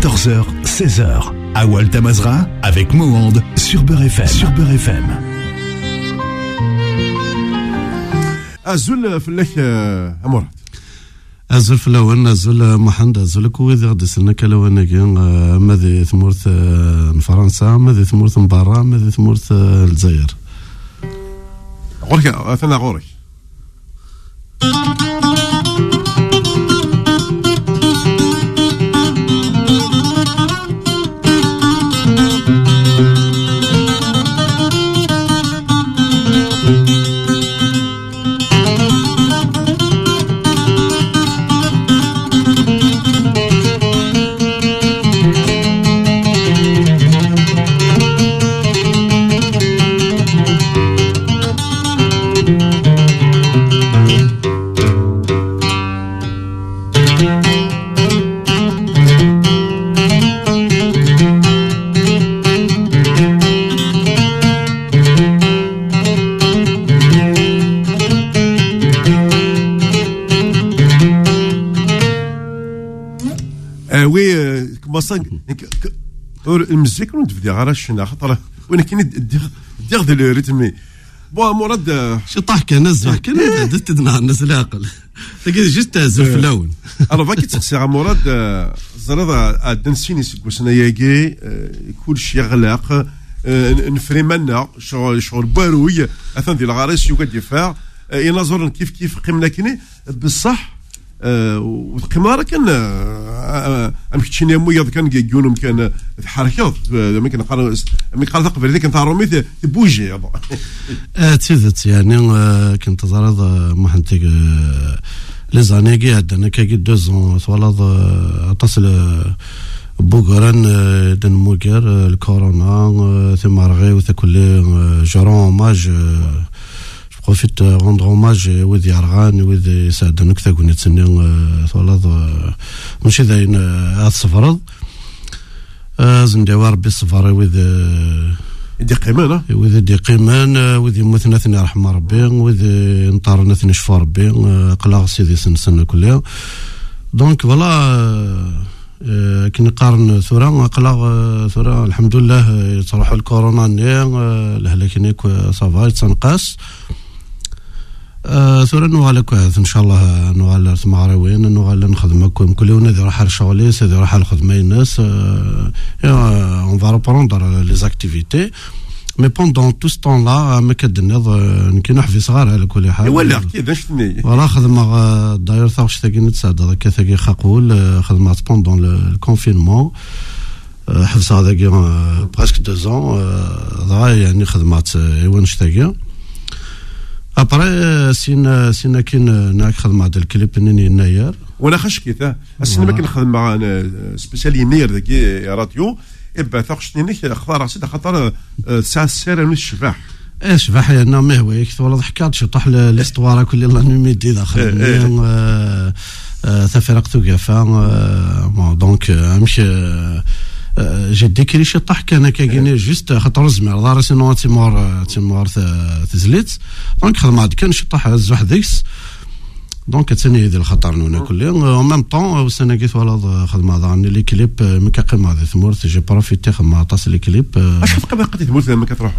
14h, 16h. Awal Tamazra avec Mohand sur Beurre FM. Sur Beurre FM. أزول فلك أمورات أزول فلوان أزول محمد أزول كويد غادي سلنا كلاوانا كان ماذي ثمورث فرنسا ماذي ثمورث برا ماذي ثمورث الجزائر غورك أثناء غورك المزيكا ونتبدا غير الشنا خاطر وين كاين دير ذا الريتم بون مراد شي طاح كان الزح كان تدنا الناس العقل تلقى جست تهز في اللون انا باكي تسقسي مراد زراد دنسيني سكوسنا ياكي كلشي يغلق نفري منا شغل باروي اثن ديال الغاريس يقعد يفاع ينظر كيف قمنا كني بصح والقمارة كان أمشينا مويض كان جيونهم كان حركات ممكن قالوا تقبل ذيك كانت عرومي تبوجي تزت يعني كنت زرد ما حنتك لي زانيغي عندنا كي 2 ثوالض تصل بوغران دن موغر الكورونا ثم رغي وثكل جرون ماج بروفيت روندر هوماج وذي أرغان وذي سعدنا كذا كنا تسنين ثلاث ماشي ذاين الصفرض زندوار بالصفر وذي دقيمان وذي دقيمان وذي مثنى ثني رحمة ربي وذي نطارنا ثني شفا ربي قلاغ سيدي سنة كلها دونك فوالا كي نقارن ثورة قلاغ ثورة الحمد لله صراحة الكورونا لهلاكينيك صافا تنقاس ثورة نوغالا كويس ان شاء الله نوغالا ثماراوين نوغالا نخدمكم كل يوم ندير راح الشغل سيدي راح الخدمه الناس اون فا ريبروندر لي زاكتيفيتي مي بوندون تو ستون لا ما كدنض كي نحفي صغار على كل حال ولا كيفاش شتني ولا خدمه داير ثاوش تاكي نتساعد هكا ثاكي خاقول خدمات بوندون الكونفينمون حفص هذاك بريسك 2 يعني خدمات ايوان شتاكي ابري سينا كاين ناك خدمه هذا الكليب نيني ناير ولا خش كيتا السينما كنخدم مع سبيسيالي نير ذاك راديو ابا ثاقش نيني اختار راسي خاطر ساعه السير من الشفاح شفاح انا ما هو يك ولا ضحكات شطح الاستواره كل الله نميدي داخل ثفرق توقفا دونك امشي جدي كري شطح كان كاين جوست خاطر زمر دار سينو تيمور تزليت دونك خدمه كان شطح زوح ديكس دونك ثاني هذا الخطر نونا كل يوم ميم طون وسنه قيت ولا خدمه ضاني لي كليب من كقيمه هذا ثمور جي بروفيتي خدمه طاس لي كليب اش تقبل قد ثمور لما كتروح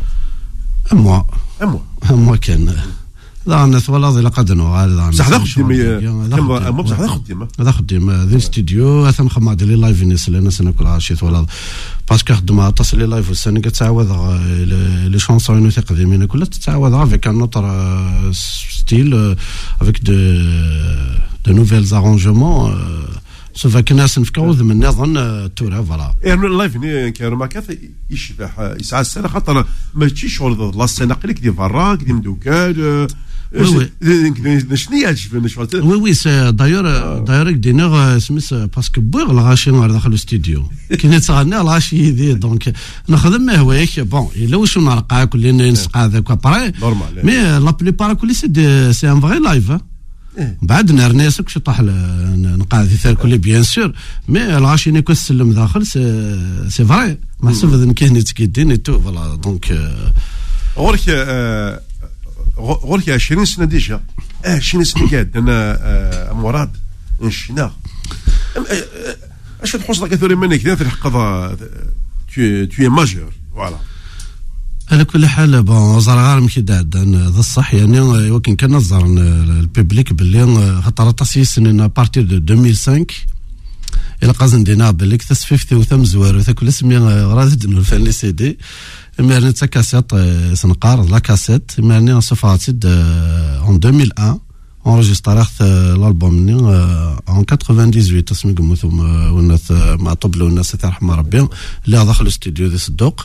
اموا كان لا الناس ولا ذي لقد نوغال بصح هذا خدمه بصح هذا خدمه ذي استوديو اثم خدمه ديال لي لايف ناس لنا سنه كلها شي ولا باسكو خدمه تصل لي لايف والسنه كتعاود لي شونسون قديمين كلها تتعاود افيك ان اوتر ستيل افيك دو نوفيلز ارونجمون سوف كناس نفكروا من نظن تورا فوالا يعني اللايف كان ما كاث يشبح يسعى السنه خاطر ماشي شغل لا سنه قليك دي فراك دي مدوكال شنو يعجبني شغل وي سي داير دينيغ سميس باسكو بوغ الغاشي نهار داخل الاستوديو كي نتغنى الغاشي دي دونك نخدم ما هواك بون الا واش نرقع كل نسقع هذاك ابري مي لا بليبار كل سي ان فغي لايف بعد نرناسك شطح نقاعد في كل بيان سور مي الغاشي نيكو السلم داخل سي فري محسوب اذا كاين تكيدين تو فوالا دونك غورك 20 سنه ديجا 20 سنه قاعد انا مراد نشنا اش تحوس لك ثوري منك في الحقيقه tu es majeur voilà. على كل حال بون زرغار مكيداد هذا الصح يعني ولكن كنظر الببليك باللي خاطر تاسيس ان بارتير دو 2005 الى قازن دينا باللي كتسفيفتي وثم زوار وثاكل اسمي راد نولفان لي سي دي مارني تا كاسيت سنقار لا كاسيت مارني صفاتي en 2001 enregistré l'album en 98 تسمي قموثم والناس مع طبل والناس ترحم ربي اللي داخل الاستوديو ديال الصدوق.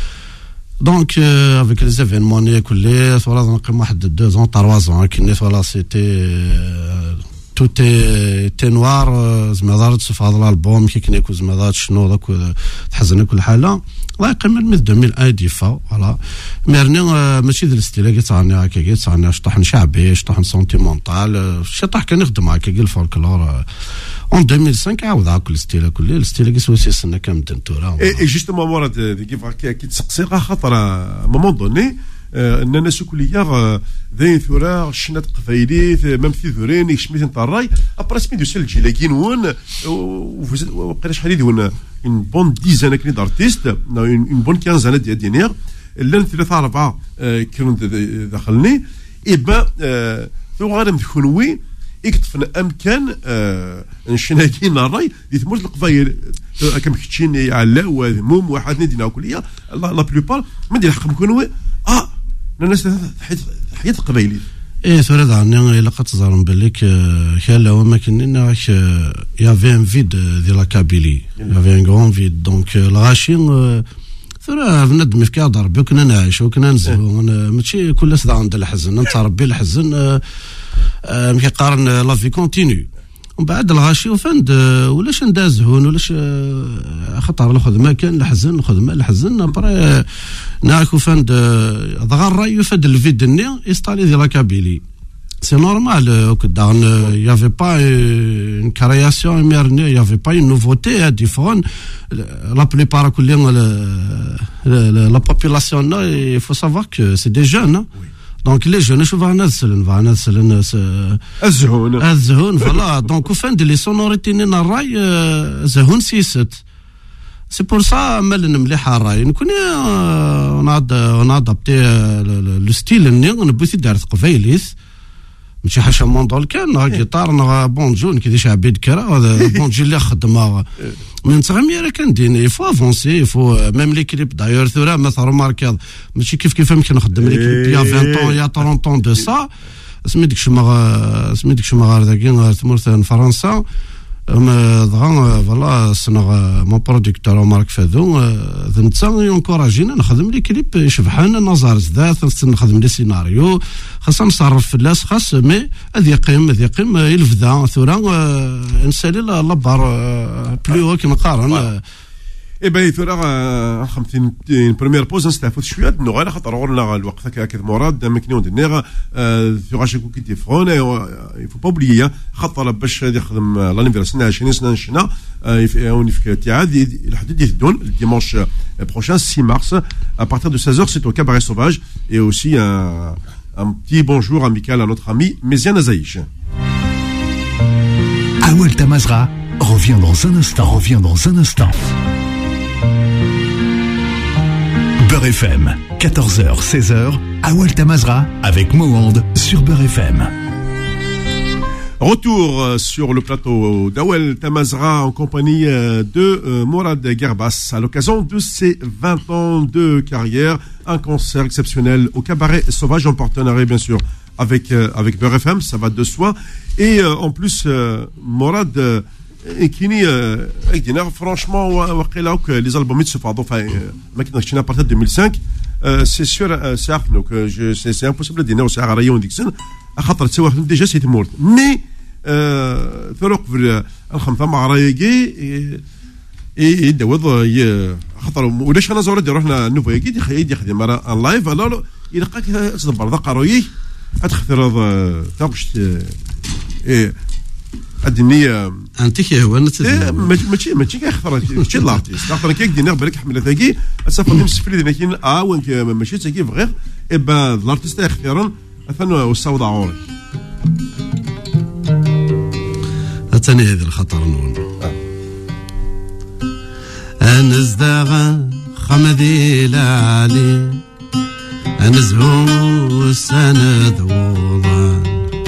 Donc, avec les événements, voilà, donc, moi, de 2 ans, 3 ans, voilà, c'était, tout était noir, زمادات في هذا الالبوم كي كنا يكون زمادات شنو داك تحزن كل حاله الله يقيم من 2001 ديفا فوالا ميرني ماشي ذا الستيل كي تصاني هكا كي تصاني شطحن شعبي شطحن سونتيمونتال الشطح كان يخدم هكا كي الفولكلور en 2005 عاود هاك الستيل كي سوسي سنه كامل دنتورا اي جوستومون مراد كي تسقسي خاطر مومون دوني الناس كليا ذي ثورة شنات قفايليت مام في ثورين يشميت انت الراي ابرا سميتو سالجي لكن وين وقيلا شحال يدون اون بون ديزان كني دارتيست اون بون 15 ديال دينير لان 3 4 كانوا دخلني اي با ثو غادي تكونوي يكتفنا امكان نشناكين الراي دي ثموت القفايل كم كتشين على وذموم واحد ندينا كليا لا بلوبار ما ندير حق نكونوا الناس حيت القبايلي ايه ثورة دعني إلا قد تظهرن بالك كان لو ما كنا يافي ان فيد ديال لا كابيلي يافي ان غران فيد دونك الغاشين ثورة بندم في كادر بي كنا نعيش وكنا نزهو ماشي كل ساعة عند الحزن انت ربي الحزن مكيقارن لا في كونتينيو ومن بعد الغاشي وفند ولاش ندازهون ولاش خطر الخدمه كان الحزن الخدمه الحزن ابري ناكو فند ضغر راي يفد الفيد ني انستالي ديال لا كابيلي سي نورمال كدا يافي با اون كرياسيون ميرني يافي با اون نوفوتي ديفون لا بليبار كل لا بوبولاسيون il faut savoir que c'est des jeunes دونك لي جون نشوف انا نسلن الزهون فوالا دونك وفند لي سونوريتي نينا الراي زهون سيست سي بور سا مالن مليح الراي نكون نادابتي لو ستيل ني نبوثي دارت قفايليس ماشي حاشا موندول كان جيتار بونجون كي ديش عبيد كرا هذا بونجي اللي خدمه من تغميره كندير يفو افونسي يفو ميم لي كليب دايور ثورا مثلا ماركاد ماشي كيف يمكن نخدم لي كليب يا 20 طون يا 30 طون دو سا سميتك شمغار ذاكي تمرث فرنسا دغا فوالا سنا مون برودكتور مارك فادو ذنتا ينكوراجينا نخدم لي كليب يشبحان نظر زدات نخدم لي سيناريو خاصنا نصرف في الناس خاص مي هذا يقيم يلفدا ثورا نسالي لابار بلو كي نقارن اي باي ثورا خمسين بريمير بوز نستعفوا شويه نو غير خاطر غورنا الوقت هكا مراد مكنون دير ثورا شكو كي تيفون يفو با اوبليي خاطر باش يخدم لانيفرسير 20 سنه نشنا في تيعاد الحديد يدون الديمانش prochain 6 mars à partir de 16h c'est au Cabaret Sauvage et aussi un petit bonjour amical à notre ami Méziane Azaïch. Awel Tamazra revient dans un instant. Beurre FM, 14h, 16h, Awel Tamazra avec Mohand sur Beurre FM. Retour sur le plateau d'Awel Tamazra en compagnie de Mourad Gerbas à l'occasion de ses 20 ans de carrière, un concert exceptionnel au Cabaret Sauvage en partenariat bien sûr avec Beurre FM, ça va de soi. Et en plus Mourad et Kini franchement les albums se font enfin à partir de 2005 c'est sûr c'est donc c'est impossible de dire c'est rayon Dixon à خاطر تسوى déjà c'est mort mais ثلق في الخمسة مع رايقي يدوض خاطر وليش انا زورد رحنا نوفا يجي يخدم مرة اللايف الو يلقاك تصدبر ذا قروي ادخل تاقش الدنيا انت كي هو ماشي كيخطر ماشي لارتيست خاطر كي دينا بالك حمله ثاقي السفر نمسفلي لكن وانك ماشي ثاقي غير ايبا الارتيست اختيارا مثلا والصوت عوري ثاني هذا الخطر نون أنزدغ خمذي لعلي أنزهو السند وضان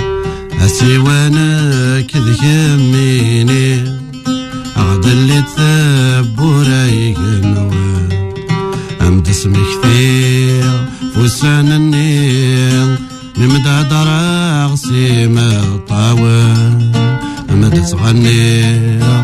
أسيوانك ذك يميني أغد اللي تثبورا يقنوان أمد اسمك كثير فوسان النيل نمدع دراغ سيما الطاوان أمد تغني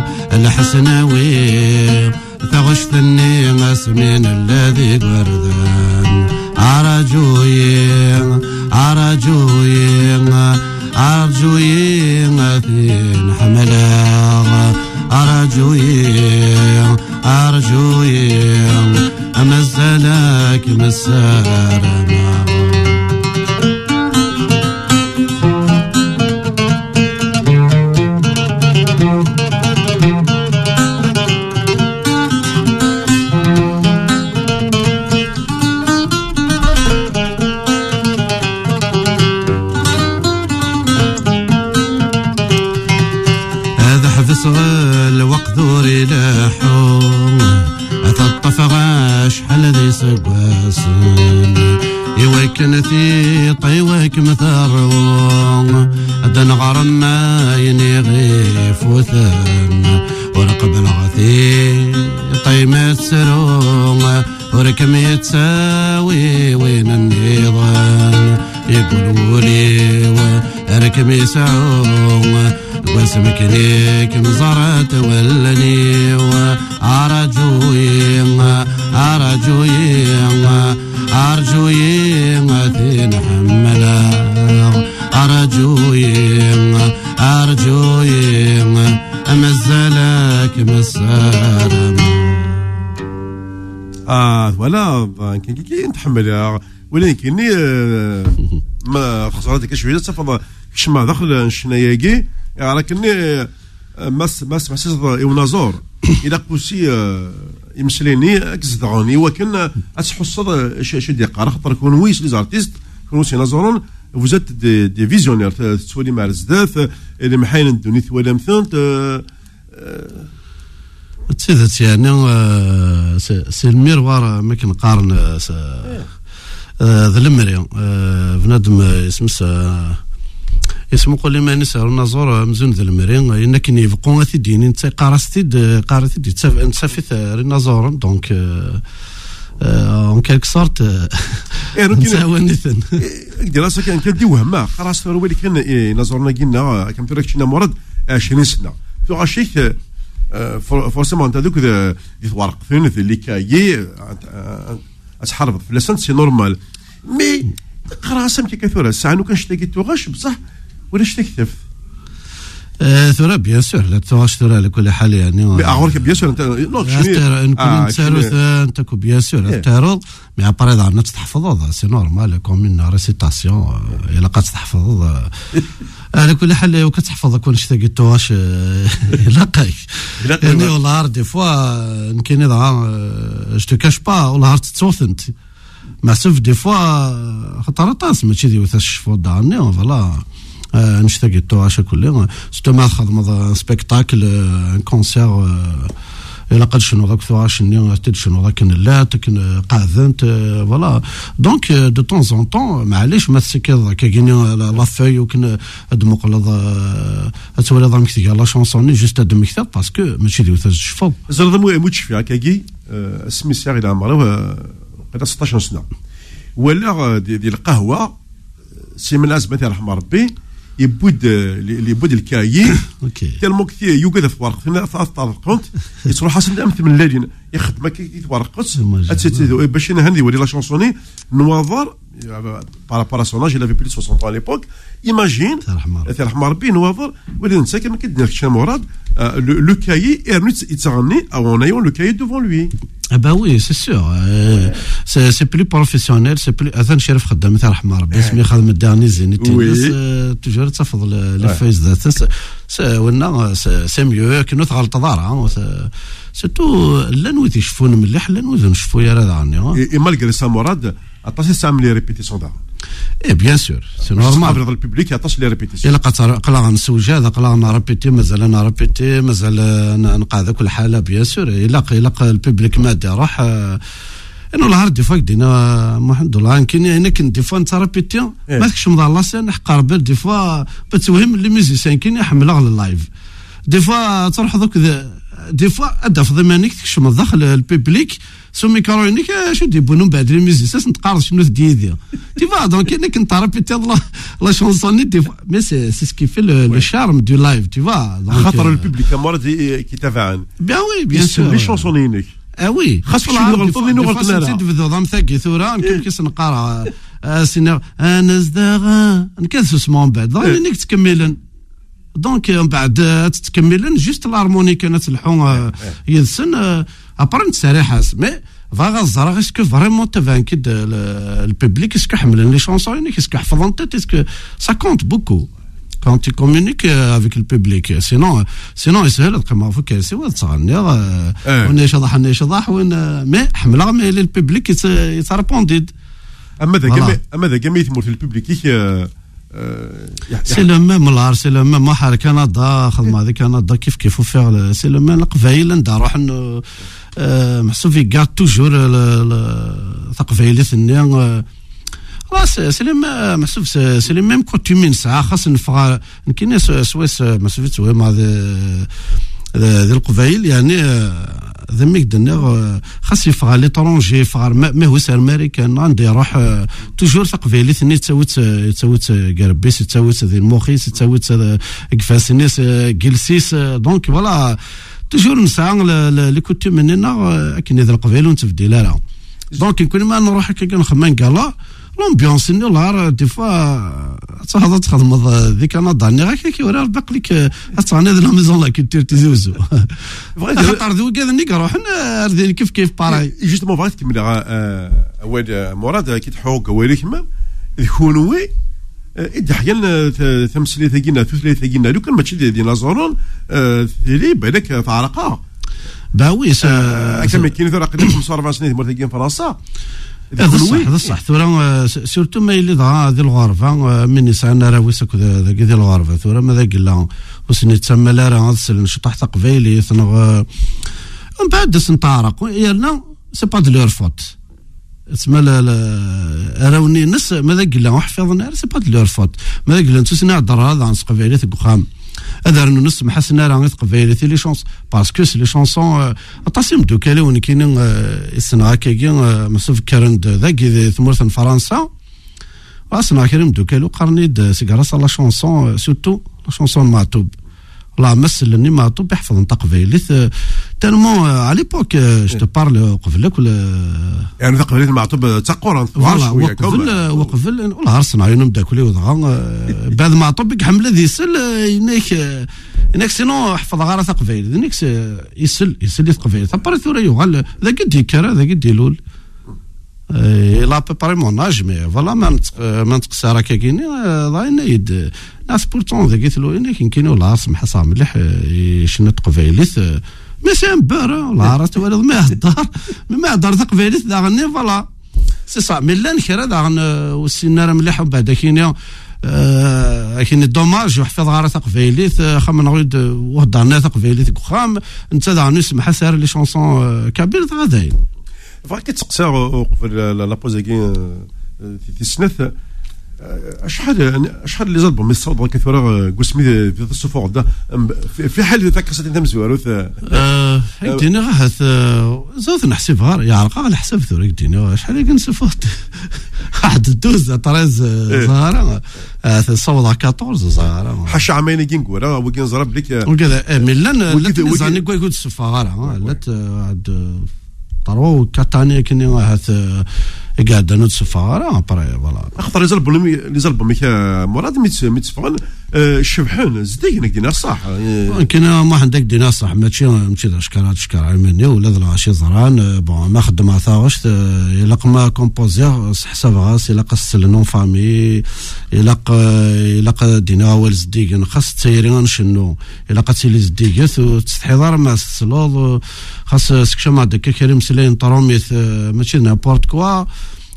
الحسناوي تغش ثني مسمين الذي قردان عرجوين عرجوين عرجوين ثين حملا عرجوين عرجوين أمزلك مسارنا الوقت ذوري لاحوم أتطف غاش حل ذي سقواسن يويكن ثي طيوك مثروم أدن غرم ما ينغيف وثن ورقب الغثي طيمات سروم وركم يتساوي وين النظام يقولوا لي وركم يسعوم واسمك ليك مزارات ولني وأرجوين أرجوين أرجوين ثين حملا أرجوين أرجوين أمزلك مسارم ولا كي نتحمل ولكن ما خسرتك شويه تفضل كشما داخل شناياكي لكني ماس محسس يونازور الى قوسي يمسليني اكزدغوني وكان اتحصد شي دي قرا خاطر كون ويس لي زارتيست كون سي نازورون فوزات دي فيزيونير تسولي مع الزداث اللي محاين الدنيا ولا مثنت تسيدت يعني سي الميروار ما كنقارن ذا المريم بنادم اسمه قول ما نسأل النظور مزون ذا المرين إنك نيفقون ثدين انت قارستيد نسافث النظور دونك اون كالك سورت نساوى نثن دراسة كان كدي وهما قراست ولي كان نظرنا قلنا كم تركشنا مرض 20 سنة تو غاشيك فورسيمون انت دوك يتورق ثنث اللي كايي اتحرف في لسان سي نورمال مي قراسم كي كثر الساعه نو كنشتاقي توغاش بصح ولا تكتف ثورة بيان سور لا توغاش ثورة على كل حال يعني مي اغورك بيان سور انت نوض شويه نكون تسالوث انت كو بيان سور تعرض مي ابري دارنا تحفظ سي نورمال كومين ريسيتاسيون الا قد تحفظ على كل حال وكتحفظ كون شتاقي توغاش يلاقيك يعني والله دي فوا نكيني جو تو كاش با والله تتصوثنت معسف دي فوا خاطر طاس ماشي ديوث الشفو دارني فوالا نشتاقي توغاش كلها ستو ما خدم سبيكتاكل ان كونسير الا قد شنو ذاك توغاش ني تد شنو ذاك لا تكن قاذنت فوالا دونك دو طون زون طون معليش ما تسكي ذاك كاين لا فاي وكن ادمق تولي ضام كثير لا شونسون جوست ادم كثير باسكو ماشي ديوث الشفو زرد مو موتش فيها كاكي اسمي ساغ الى عمره قد 16 سنه ولا ديال القهوه سي من الازمه تاع رحمه ربي يبود اللي يبود الكايي تالمو كثير يوجد في ورق في الكونت يتروح حسن امثل من الليل يخدم يتورقص باش نهندي ولي لا شونسوني نوافر باراسوناج il avait plus de 60 ans à l'époque imagine تاع رحمه ربي نوافر ولي نسى كما كدير كشا مراد لو كايي ارنيت يتغني او en ayant le cahier devant lui. Ah bah oui, c'est sûr. C'est plus professionnel, c'est plus. أثن شرف خدام مثل رحمة ربي اسمي خدم الداني زين التنس تجار تفضل الفايز ذات ونا سي ميو كنو تغلط ضارة سيتو لا نوذ يشوفون مليح لا نوذ نشوفو يا راه عني. Et malgré ça مراد أطاسي سامل لي ريبيتيسيون دار. اي بيان سور سي نورمال قبل الببليك يعطاش لي ريبيتيسيون الا قلا غنسوج هذا قلا نربيتي مازال نربيتي مازال نقعد كل حاله بيان سور الا الببليك ما داروح انه الهار دي فوا دينا الحمد لله يمكن هنا كنت دي فوا نتربيتي ما تكش مضى لاسين حقار بال دي فوا بتوهم لي ميوزيسيان كاين يحملها على اللايف دي فوا تروح دوك دي فوا ادا في ضمانك تكش من داخل الببليك سمي كارونيك شو ديبونو بعد لي ميوزيسيان نتقارض شنو ديديا دي فوا دونك انا كنت ربيتي لا شونسوني دي فوا مي سي سكي في لو شارم دو لايف دي فوا خاطر الببليك مرض كيتابعان بيان وي بيان سور لي شونسونينك وي خاصك نغلطوا لي نغلط انا تبدو ضم ثقي ثوره يمكن كيس نقرا سينا انا زدغا نكذب اسمهم بعد انك تكملن دونك من بعد تتكملن جوست الهارمونيك انا تلحون يدسن ابرنت سريحه مي فاغا الزرا اسكو فريمون تفانكد الببليك اسكو حملن لي شونسون اسكو حفظن تيت اسكو سا كونت بوكو quand tu communiques avec le public sinon يسهل كما فك سوا تصغني وانا شضح وين ما حملها مي الببليك يتربونديد اما ذا جميع تمر في الببليك سي لو ميم الار سي لو ميم محر كندا خدمه هذيك كندا كيف فيغ سي لو ميم القبايل نديروح انه محسوب في كاع توجور ثقفيلي ثني سي لي محسوب سي لي ميم كوتومين ساعه خاص نفغ كاين سويس محسوب سوي مع ذي القبايل يعني ذا ميك دنا خاص يفغ ليترونجي يفغ ما هو سير امريكان عندي يروح توجور ثقفيلي ثني تسوت قربيس تسوت ذي المخيس تسوت قفاسنيس جلسيس دونك فوالا توجور نسعى لي كوتومين هنا كاين ذا القبايل ونتبدل لها دونك كل ما نروح هكا نخمم كالا لومبيونس ني لار دي فوا تهضر تخدم ذيك انا داني غير كي ورا باقي لك تغني لا ميزون لا كولتور تيزوزو خاطر ذو كذا نيك روح ردي كيف باراي جوستومون بغيت تكمل اول مراد كي تحوق ويلك ما يكونوا حيال تمثيليه ثقينا ثلاثه لو كان ماشي ديال زورون اللي بالك تعرقها باوي كما كاين ثرا قدام 45 سنه مرتين فرنسا هذا صح ثورا سورتو ما اللي ضاع هذه الغرفه من يسعنا راه ويسك ذاك ديال الغرفه ثورا ماذا قال وسني تسمى لا راه نشطح تقبيلي ثنغ من بعد سنطارق يالنا سي با دو لور فوت تسمى راوني نس ماذا قال له حفظنا سي با دو لور فوت ماذا قال انت سنا هضر هذا عن تقبيلي تقخام هذا راه نسمح حسنا راه تقبيلي لي شونس باسكو لي شونسون التصميم دو كالون كاينين السنه كاين مسوف كارند ذاك ثمرة فرنسا راسنا كريم دو كالو قرنيد سيغراس لا شونسون سورتو لا شونسون معتوب لا مثلني معتوب يحفظ تقبيلي تالمون على ليبوك جو تو بارل قبلك ولا يعني تقبيلي معتوب تقور وقفل ولا هرسنا عينهم داكلي وضغا بعد معتوب حمله ذي سل هناك سينو حفظ غير تقبيلي هناك يسل تقبيلي تباري ثوري يغال ذا قد يكرا ذا قد يلول لا بريباري مون اج مي فوالا ما نتقصر هكا كاين ضاين يد ناس بورتون ذا قلت له انك كاينو لا سمح صا مليح شنو تقبيليت مي سي ان بور لا راه تولد ما هضر تقبيليت ذا غني فوالا سي صا مي لا نكره ذا والسناره مليح وبعد كاين كاين دوماج وحفظ غير تقبيليت خمن نريد وهضرنا تقبيليت خام انت ذا نسمح سير لي شونسون كبير غاداين فاك تسقسا قبل لا بوزاكين تسنث شحال اللي زلبوا من الصوت كثر قسمي في السفور ده في حال ذاك قصه تمزوروث دينا غاث زوث نحسبها يعرق على حساب ثوريك دينا شحال كنسفوت واحد الدوز 13 زهره تصوض 14 زهره حش عامين كينكورا وكين زرب لك وكذا ملان زاني كوي كنت السفاره لا عاد طرو كاتاني كني هاث قاعد نوت سفاره بري فوالا اخطر اللي زلبوا ميك مراد ميتسفغن الشبحان زدينا دينا صح يمكن ما عندك دينا صح ماشي شكرا مني ولا ذا شي زران بون ما خدم عثاوش الا قما كومبوزير حساب غاس الا قص النون فامي الا دينا اول زديق خاص تسيرين شنو الا قتيلي زديق تستحضر مع السلوض خاص سكشما دك كريم سلين طروميت ماشي نابورت كوا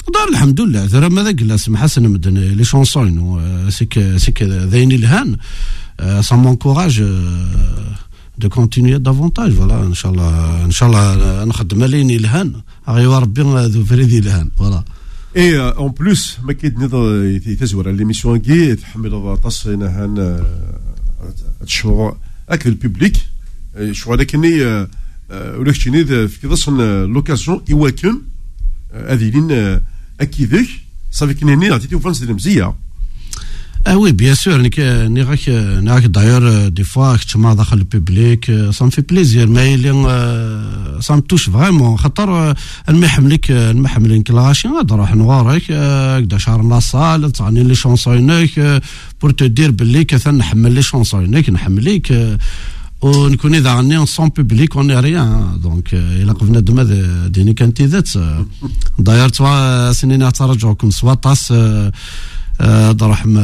دار الحمد لله ذرا ماذا قال سمح حسن مدن لي شونسون سيك ذاين الهان ça m'encourage de continuer davantage voilà ان شاء الله نخدم لين الهان غير ربي ذو فريدي الهان voilà. Et en plus, ما كيدني يتزور l'émission كي تحمل تصينا هان الشغل اكل الببليك شغل لكني ولكني في كذا لوكاسيون يواكن هذين اكيدك صافي كني عطيتي فانس المزيه. Ah oui, bien sûr. D'ailleurs, des fois, je me dans le public, ça me fait plaisir. Mais ça me touche vraiment. خاطر المحملين كلاشين هذا راح نوارك كدا شهر لا صال تعني لي شونسونيك pour te dire باللي كثر نحمل لي شونسونيك نحمل ليك ونكون اذا غني سون بوبليك اون ريان دونك الا قفنا دما ديني كانت ذات داير توا سنين ترجعكم سواطاس درحم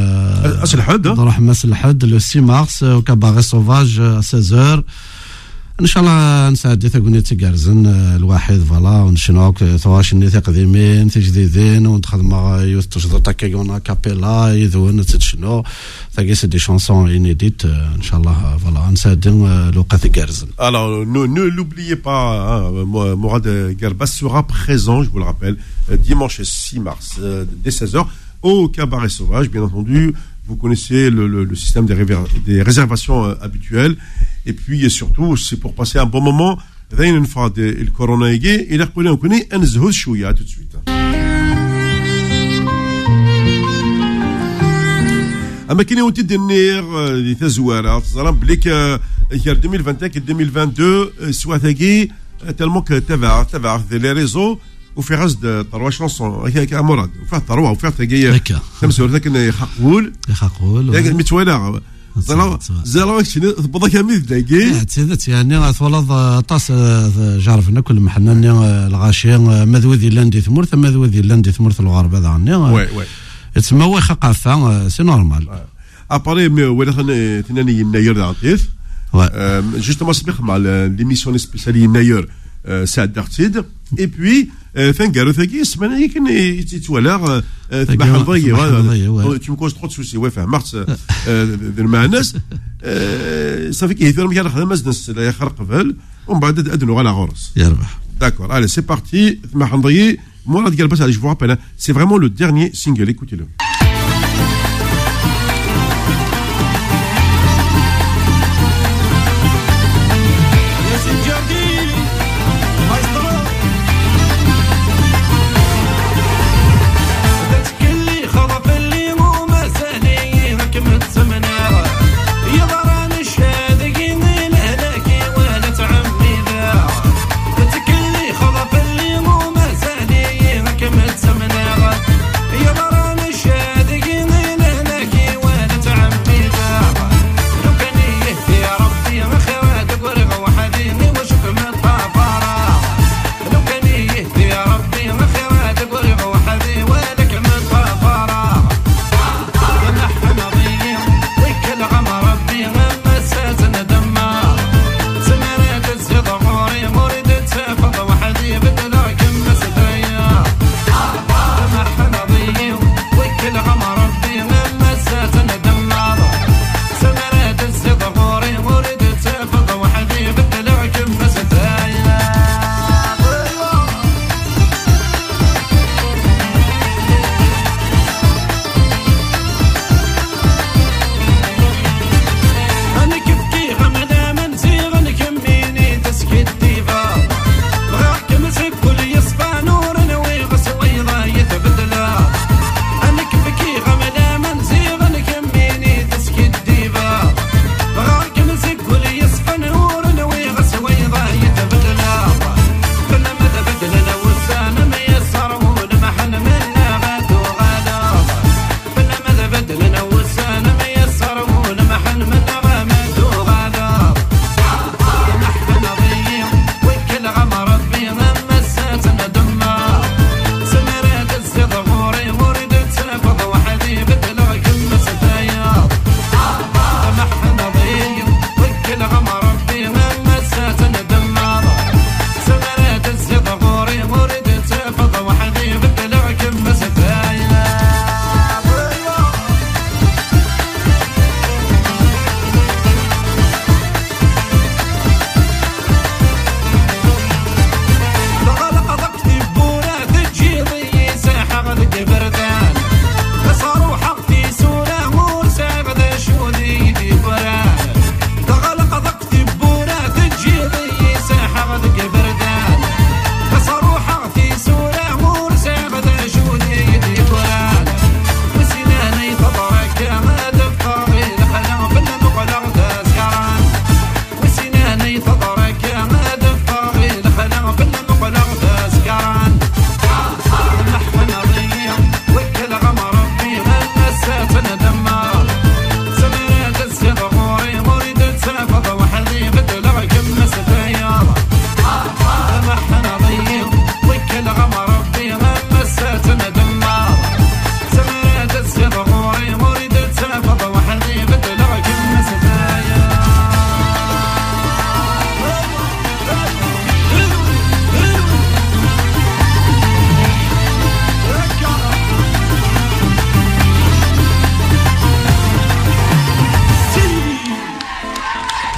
الحد لو 6 مارس وكاباغي سوفاج 16h ان شاء الله نساعد ثقوني تقارزن الواحد فوالا ونشنوك ثواش نيث قديمين تجديدين وندخل مع يوث تشدر تاكيغونا كابيلا يذون تشنو ثاقي سي دي شانسون انيديت ان شاء الله فوالا نساعد الوقت تقارزن. Alors ne l'oubliez pas, Mourad Galbas sera présent, je vous le rappelle, dimanche 6 mars dès 16h au Cabaret Sauvage, bien entendu. Vous connaissez le système des réservations habituelles. Et puis, surtout, c'est pour passer un bon moment. Une fois le corona est gay, et là, on connaît un zhous chouïa tout de suite. أما كاين وتي دنير اللي تزوارات زرا بليك يا 2021 et 2022 سوا ثاقي تالمون تبع لي ريزو وفي غزد طروا شونسون هكا مراد وفيه طروا وفيه ثاقي تمسور ذاك يخقول ذاك متوالا زرا شنو بضا كامل ثاقي تسدت يعني ثولض طاس جارفنا كل محناني الغاشي مذوذي لاندي ثمرث مذوذي لاندي ثمرث الغرب هذا عني وي تسمى هو خقافه سي نورمال اباري ولا ثاني يناير عطيت justement سبق مع l'émission spéciale يناير سعد دارتيد اي بوي فين قالوا ثاقي السمانه يمكن يتولى تبع حضيه tu me causes trop de soucis ouais fin mars مع الناس صافي كيثير مكان نخدم مزنس لا يخرق فال ومن بعد ادنو على غرس يربح. D'accord, allez, c'est parti. Mourad Galbas, allez, je vous rappelle, c'est vraiment le dernier single, écoutez-le. يا برا نشا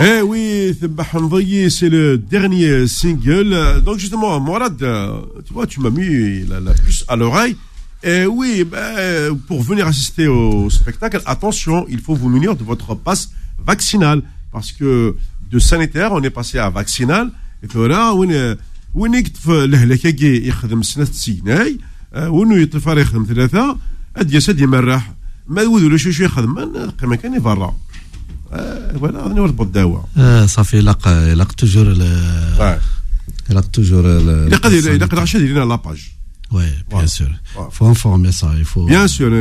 Eh oui, c'est le dernier single. Donc justement, Mourad, tu vois, tu m'as mis la puce à l'oreille. Et oui, pour venir assister au spectacle, attention, il faut vous munir de votre passe vaccinal. Parce que de sanitaire, on est passé à vaccinal. Et que là, وين يكتف لهلكاكي يخدم سنة سيناي وينو يطفر يخدم ثلاثة أدي سد يمرح ما يوذو شو يخدم كما كان يفرع voilà on est au الدواء صافي لاق توجور لاق توجور لاق العشاء ديالنا لاباج oui bien sûr faut informer ça il faut bien sûr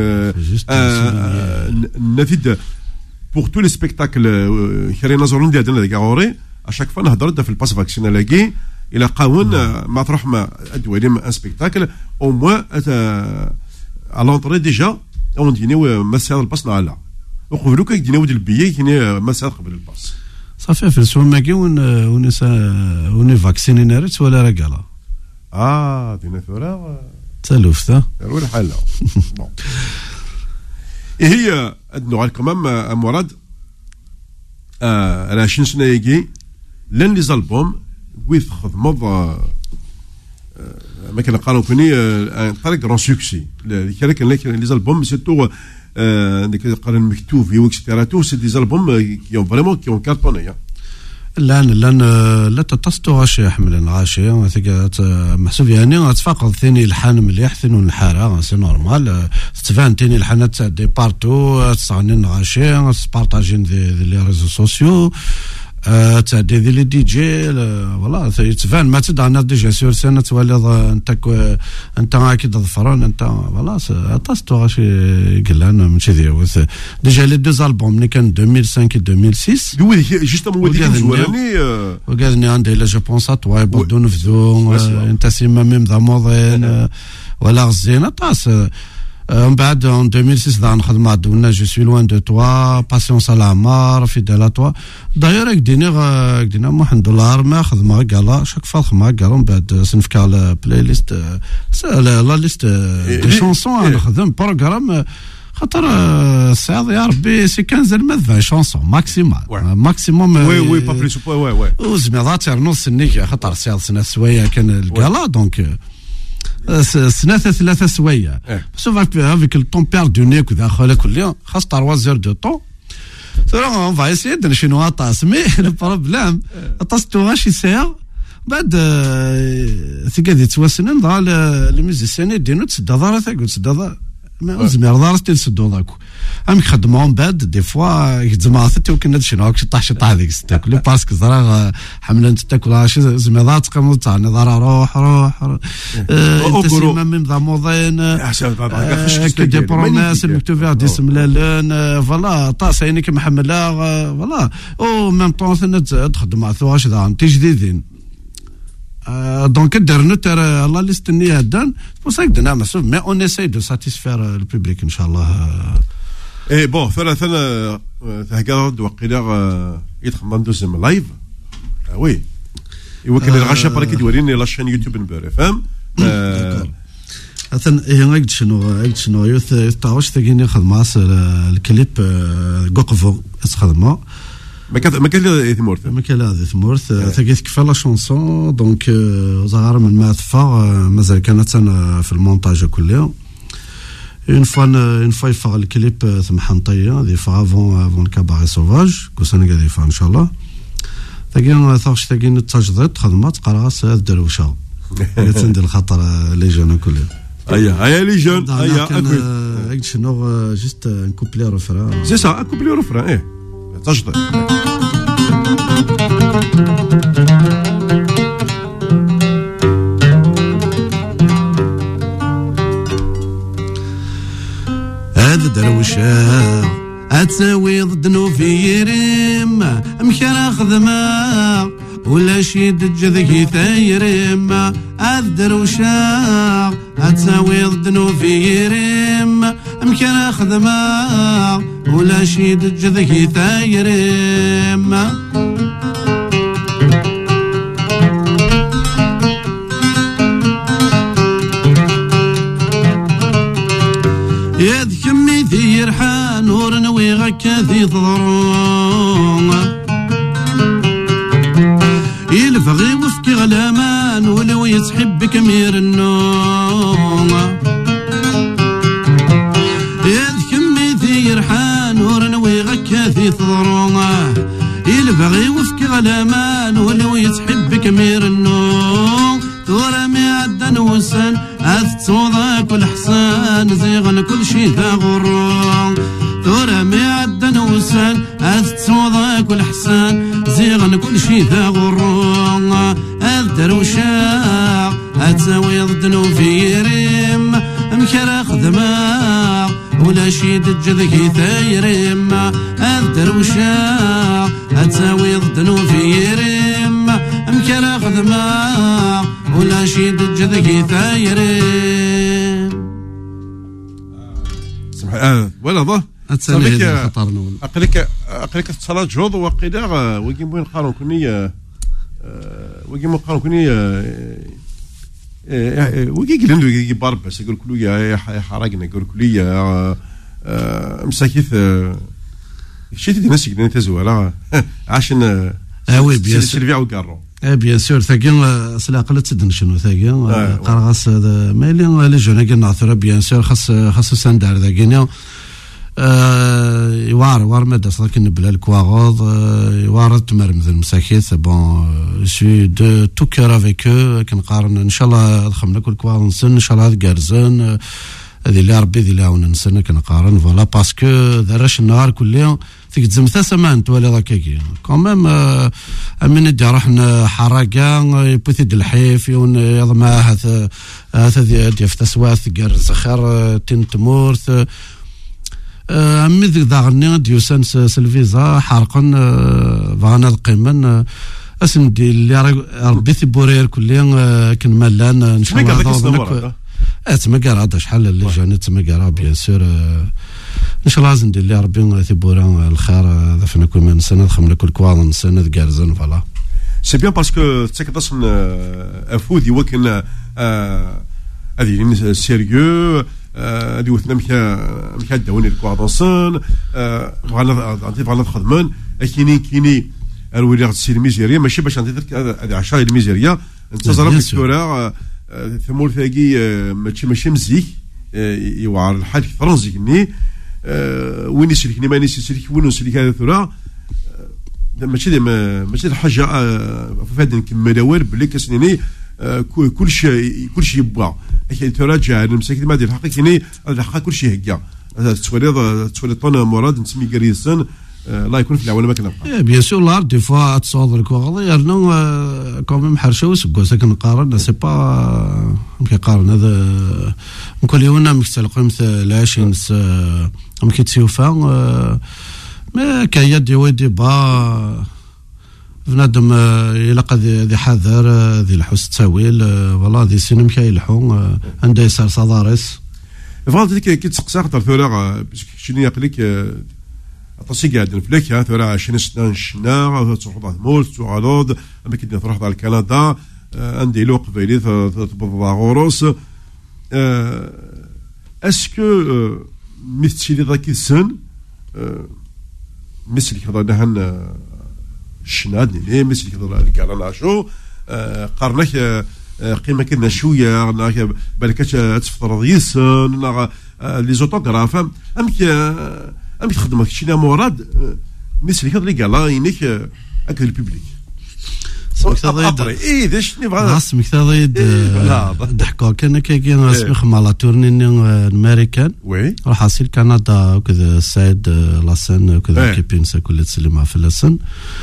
نفيد pour tous les spectacles خلينا نزورون ديالنا كاغوري à chaque fois نهضر في الباس فاكسينال لاكي إلى قاون ما تروح ما أدوي ان سبيكتاكل أو موان à l'entrée déjà on دينيو مسير الباس نعلا وقبلو كي دينيو ديال البيي كاين مسير قبل الباس صافي في السوماكي وني فاكسيني نارت ولا رقاله دينا ثورة تلوفتا روي الحالة بون هي أدنو على كمام مراد راه 20 سنة يجي لان لي زالبوم ويث خدمض ما كان قالوا كوني طريق رون سوكسي كان لي زالبوم سيتو ديك قال المكتوب في اكسترا تو سي دي زالبوم كي اون فريمون كي اون كارتوني لان لا تتصتو غاشي يحمل غاشي محسوب يعني غتفاقد ثاني الحان مليح ثاني الحاره سي نورمال تفان ثاني الحانات دي بارتو تصغنين غاشي تبارطاجين لي ريزو سوسيو تعدي لي دي جي فوالا تفان ما تدعنا ديجا سور سنه تولي انت اكيد ظفران انت فوالا اتاستو غاشي قلان ماشي ديوث ديجا لي دو البوم اللي كان 2005 2006 وي جوستومون وديك الزوالاني وقالني عندي لا جو بونس اتوا بدو نفذو انت سيما ميم ذا مودين ولا غزينا طاس من بعد en 2006 نخدم مع دونا جو سوي لوان دو توا باسيونس على عمار فيدال ا توا داير كدينا $1 ما خدمه قالا شاك فوا خدمه قالا من بعد سنفك على بلاي ليست لا ليست دي شونسون نخدم بروغرام خاطر الصعيد يا ربي سي 15 ما 20 شونسون ماكسيموم وي با بليس وي وزميضات نص النيك خاطر الصعيد سنه سوايا كان القالا دونك سنة 3 سوايع بس avec le temps perdu كذا خاله كل يوم خاص 3 heures de temps on va essayer de نشنو طاس مي البروبليم طاس تو غاشي ساعه بعد ثقادي توسنن ضال لي ميوزيسيان يدينو تسدا دارا تاكو تسدا ما زمير دارت تسدو داكو امك خدمهم بعد دي فوا يتزمعت وكنا شنو طاح هذيك الستاكل باسكو زرا حمله تاكل شي زميضات تقمو تاع نظر روح تسمى من ذا موضين دي بروميس المكتوبه دي سملالن فوالا طاس عينيك محمله فوالا او ميم طون تخدم مع ثواش ذا تجديدين donc dernier الله اللي استني هدان بصح قدنا مسوف mais on essaie de satisfaire le public inchallah et bon ثلاثه تهقاد وقيلا يتخمم دوزم لايف وي يوكل الغشا برك يوريني لا شين يوتيوب نبر فهم اثن هي شنو يوث تاوش ثقيني خدماس الكليب قوقفو خدمه ما كان ثمورث ثقيت كفا لا شونسون دونك زغار من ما ثفا مازال كانت في المونتاج كلها اون فوا يفا الكليب ثم حنطيه دي فا افون الكاباري سوفاج كوسانا قاعد يفا ان شاء الله ثقين ثاغش ثقين التجديد خدمات قراص الدروشه تندير الخطر لي جون كلها هيا لي جون هيا اكيد شنو جست ان كوبلي روفران سي سا ان كوبلي روفران ايه تجديد هذا دروشه اتساوي ضد نوفيرم مشى خدمه ولا شي دجذكي ثايرم هذا دروشه اتساوي ضد نوفيرم مشى خدمه ولا شي دجذكي ثايرم يد كمي ثير حان نور نوي غكا ذي ضرون وفكي غلامان ولو يتحبك مير النوم يذكمي ذي رحان ورنوي غكاثي تضرونه يلبغي وفكي غلامان ولو يتحبك مير النوم ثورة ميعدن وسن أثتصوضك والحسان زيغن كل شي ذا غرون ثورة ميعدن وسن أثتصوضك والحسان زيغن كل شي ذا غرون الدروشاق أتساوي ضدنو في ريم مكرا خدماق ولا شي دجذكي ثايريم الدروشاق أتساوي ضدنو في ريم مكرا خدماق ولا شي دجذكي ثايريم ولا ظه أقلك تصلاة جوض وقيدا ويجيبون قارن كنية ويجيبون قارن كنية ويجيبون ويجيب باربس يقول كلية حرقنا يقول كلية مساكيث شيء تدي نسيك لين تزولا عشان وي بيان سيلفيا وقارو بيان سور ثاقين سلا قلت تدن شنو ثاقين قرغاس مالي لي جون قلنا ثرا بيان سور خاص ساندار ذاكينا يوار مادا صدق نبلا الكواغوض يوار تمرمذ المساكيث بون سوي دو تو كور افيك كنقارن ان شاء الله دخلنا كل كواغ نسن ان شاء الله هاد كارزان هذه اللي ربي ذي لاون نسن كنقارن فوالا باسكو دراش النهار كل يوم فيك تزمثا سمان تولي ضكاكي كوميم امين دي رحنا حرقه يبوثيد الحيف يون يضمع هذا دي فتسواث كارز خير تين تمورث أمي ذاغني ديوسان سلفيزا حرقا فانا القيمن اسندي اللي ربي ثبورير كليا كن مالان ان شاء الله تمقر هذا شحال اللي جاني تمقر بيان سور ان شاء الله زندي اللي ربي ثبورا الخير هذا فينا كل من سنه خمنا كل كواضن سنه كارزن فوالا سي بيان باسكو تسكت افودي وكن هذه سيريو اللي وثنا مكا داوني الكواضنسان فغانا خدمان كيني الولي السير الميزيريا ماشي باش هذه 10 الميزيريا انتظر في الكره ثمول ثاقي ماشي مزيك يوعر الحال فرنسي وين يسلكني ما يسلك وين يسلك هذا ثرا ماشي الحاجه في هذا نكمل بلي كسنيني كل شيء يبغى تراجع المساكين ما دير الحق كيني الحق كل شيء هكا تولي طون مراد نسمي قريسن لا يكون في العوالم ما كنبقى بيان سور لا دي فوا تصاوب الكوغ يرنو كوميم حرشو سكوسا كنقارن سي با كيقارن هذا نقول يونا مكتلقوا مثل عاشينس مكيتسيوفا ما كاين دي با بنادم يلقى ذي حذر ذي الحس التاويل والله ذي سينم كيلحو عنده يسار صدارس فهمت كي تسقسا خاطر ثورا شنو يقلك اطاسي قاعد فلك ثورا 20 سنه شنا تروح مول تروح علود اما كي تروح على كندا عندي لو قبيلي تبضع غوروس اسكو مثلي ذاك السن مثل كذا نحن الشناد ليه مثل كذا قال نعشو قرنك قيمه كنا شويه بالكاش تفطر يسن لي زوتوغراف ام تخدم شي مراد مثل كذا اللي قال ينك اكل الببليك اي داش نبغى اسمك تضيد ضحكوا كان كاين اسمك مالا تورني امريكان وي راح اصير كندا وكذا السيد لاسن وكذا كيبينسا كل تسلم في لاسن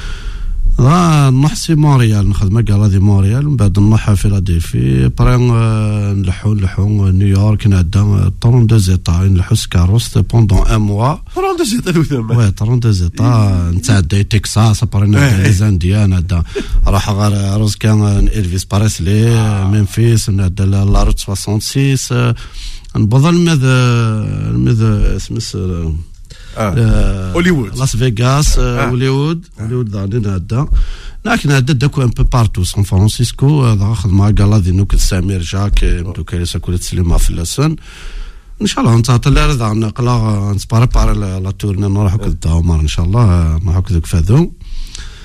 نحسي مونريال نخدم قال هذه مونريال من بعد نروح فيلادلفي برين نلحو نيويورك نعدا 32 زيتا نلحو سكاروس بوندون ان موا 32 زيتا وثما وي 32 زيتا نتعدى تكساس برين نعدا ليزانديا نعدا راح غير روز كان إلفيس باريسلي ممفيس نعدا لا روت 66 نبضل ماذا اسمس هوليوود لاس فيغاس هوليوود ذاني نادا لكن هذا داكو ان بو بارتو سان فرانسيسكو هذا خدمه قال دي نوك سمير جاك دوك ليس كل تسليمه في اللسان ان شاء الله نتعطى لا نقلا نسباري لا تورنا نروح كذا عمر ان شاء الله نروح كذا فادو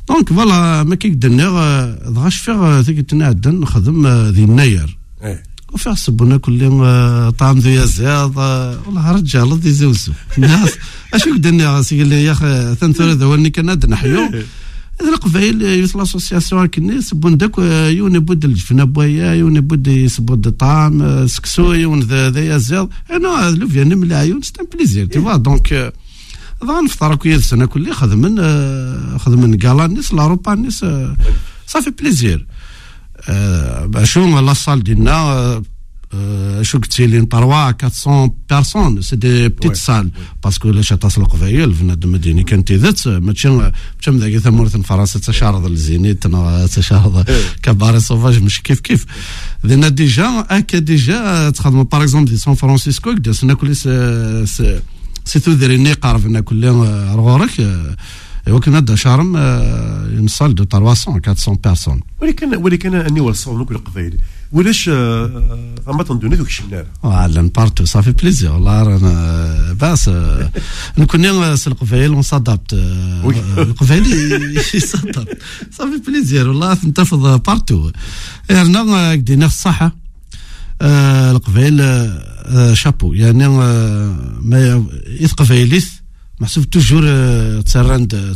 دونك فوالا ما كيقدرنا دغاش فيغ ثيكتنا عدن نخدم ذي الناير وفيغ سبونا كل طعم ذي زاد والله رجال ذي زوزو الناس اشو قدرنا سي لي يا اخي ثنثور ذا وني كنا نحيو إذا القبائل يوث لاسوسياسيون كني سبون داك يوني بود الجفنا بويا يوني بود يسبود الطعام سكسو يون ذا زاد انا لو فيان من العيون ستان بليزير تي فوا دونك ظن نفطر كويس السنه كلها خدمن كالا الناس لاوروبا الناس صافي بليزير شو لا صال ديالنا شو قلت لي 400 بيرسون سي دي بتيت سال باسكو لا شاطاس القبايل في المدينه كانت ذات ماشي ذاك ثمورة فرنسا تشارض الزينيت تشارض كباري سوفاج مش كيف لان ديجا تخدموا باغ اكزومبل دي سان فرانسيسكو دسنا كل سي تودريني قارفنا كل رغورك وكنا دا شارم نصال دو 300 400 بيرسون ولكن اني وصلوا كل القبائل ولاش غما تندوني دوك الشنار على بارتو صافي بليزير والله رانا باس نكون القبائل ونصادبت القبائل يصادبت صافي بليزير والله نتفض بارتو رانا قدينا في الصحه القبائل شابو يعني ما القبائليث محسوب توجور تسرند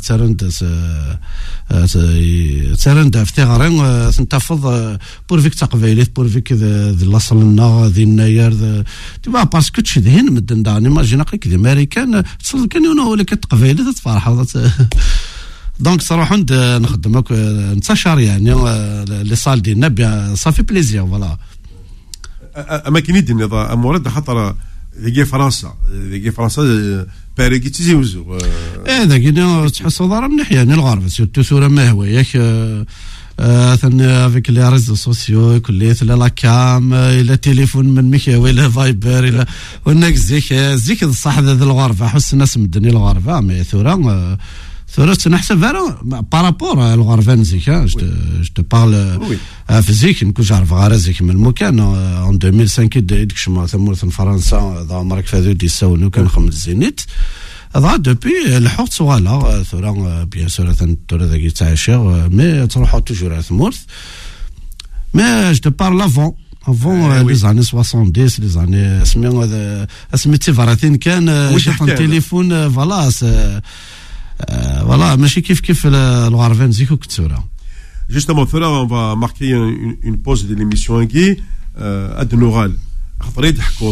افتغارين تنتفض بورفيك تقبيليت بورفيك ذي الاصل النا ذي الناير تبع باسكو تشدهن مدن داني ماجينا قيك ذي امريكان تصل كان يونو ولا كتقبيليت تفرح دونك صراحه نخدمك نتشار يعني لي صال ديالنا صافي بليزير فوالا اماكن النظام امورد خاطر ذيك فرنسا باريكي تيزيوزو ذاك تحسوا ضرب من ناحيه الغرب سيرتو سوره ما هو ياك ثاني افيك لي ريزو سوسيو كليت لا كام الى تليفون من ميكا الى فايبر الى وناك زيك الصح ذا الغرفه حس الناس مدني الغرفه ما ثورة نحسب بارابور الغرفان زيك جو بارل فيزيك نكون عارف غير زيك من المكان ان 2005 ديك شما ثمورة فرنسا ذا عمرك فازو دي ساونو كان خمس زينيت هذا دوبي الحوت صغالا ثورة بيان سور ثورة ذاك تاع الشيخ مي تروحوا توجور ثمورث مي جو بارل افون لي زاني 70 لي زاني اسمي فراثين كان تليفون فوالا voilà, ماشي كيف الغرفان زيكو كتسورة. Justement, on va marquer une pause de l'émission Guy ad l'oral. خاطر يضحكوا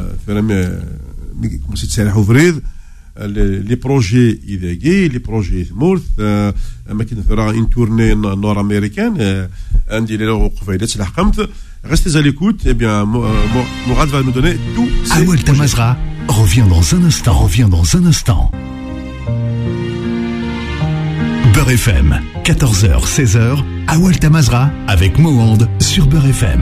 كما تسالحوا فريد لي بروجي اذا جي لي بروجي مورث اما كاين ثرا ان تورني نور امريكان عندي لي قفيلات لحقمت restez à l'écoute et bien Mourad va nous donner tout ces Awel Tamazra revient dans un instant. Beurre FM, 14h, 16h, Awel Tamazra avec Mohand sur Beurre FM.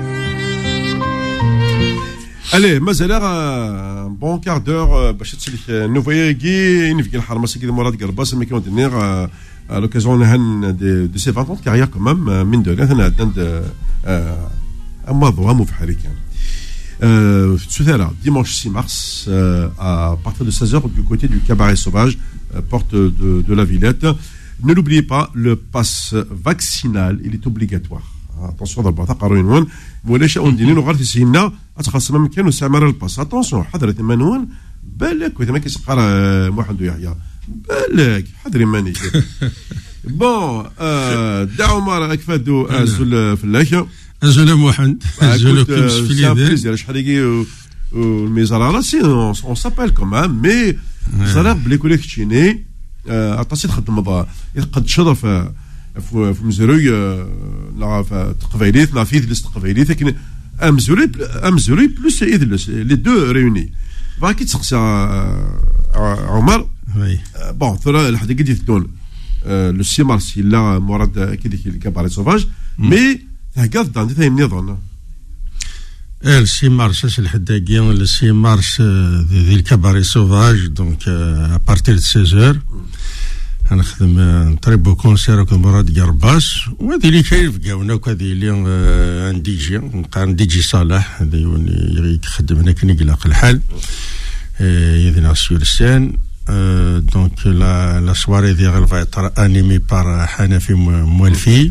Allez, mazalère un bon quart d'heure, nous voyons Guy, une ville harmassée qui demande de Garbas, mais qui ont donné à l'occasion de ses 20 ans de carrière quand même, mine de rien, on a atteint un mois vraiment faharikan. Dimanche 6 mars, à partir de 16h, du côté du cabaret sauvage, porte de la Villette. Ne l'oubliez pas, le pass vaccinal, il est obligatoire. Attention, d'abord, تقارنون ولاش أندينين وغير تسينا أتخصص ما كانوا سامر الباس. Attention, حضرت منون بالك وإذا ما كيسقر محمد يحيى بالك حضري ماني. Bon, دعوا مرة أكفادو أزول في اللاشة. أزول محمد. أزول كمس في اليدين. C'est un plaisir. شحالي والميزارة on s'appelle quand même, mais صراحة بلي كوليك تشيني. أتصيد خدم مضى يقد شرف في مزروي لا في تقبيليت لا في ذلس تقبيليت لكن أمزوري بلس إذلس لي دو ريوني فاكيد تسقسي عمر بون ثرا الحديقة دي تدون لو سي مارسي لا مراد كي الكباري سوفاج مي هكذا عندي ثاني نظن السي مارس c'est الحداقي le 6 mars ذي الكباري سوفاج دونك à partir de 16h نخدم نطريبو كونسير كو مراد قرباس وهذه اللي كاين قاونا وهذه اللي عندي جي نقارن دي جي صالح هذا يخدم هنا كي يقلق الحال يذنا سيور السان donc la soirée d'hier va être animée par Hanafi Moualfi.